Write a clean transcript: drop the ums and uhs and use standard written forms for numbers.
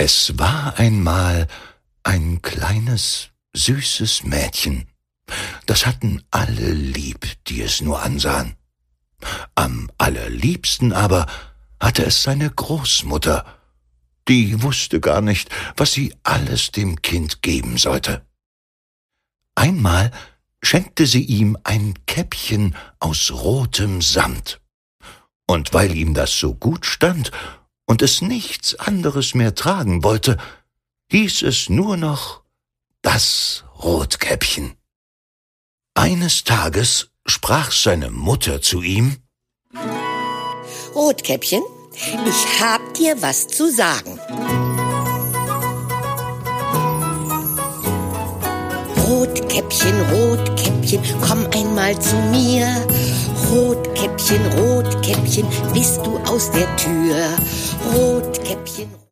Es war einmal ein kleines, süßes Mädchen. Das hatten alle lieb, die es nur ansahen. Am allerliebsten aber hatte es seine Großmutter. Die wusste gar nicht, was sie alles dem Kind geben sollte. Einmal schenkte sie ihm ein Käppchen aus rotem Samt. Und weil ihm das so gut stand und es nichts anderes mehr tragen wollte, hieß es nur noch das Rotkäppchen. Eines Tages sprach seine Mutter zu ihm: Rotkäppchen, ich hab dir was zu sagen. Rotkäppchen, Rotkäppchen, komm einmal zu mir. Rotkäppchen, Rotkäppchen, bist du aus der Tür? Rotkäppchen.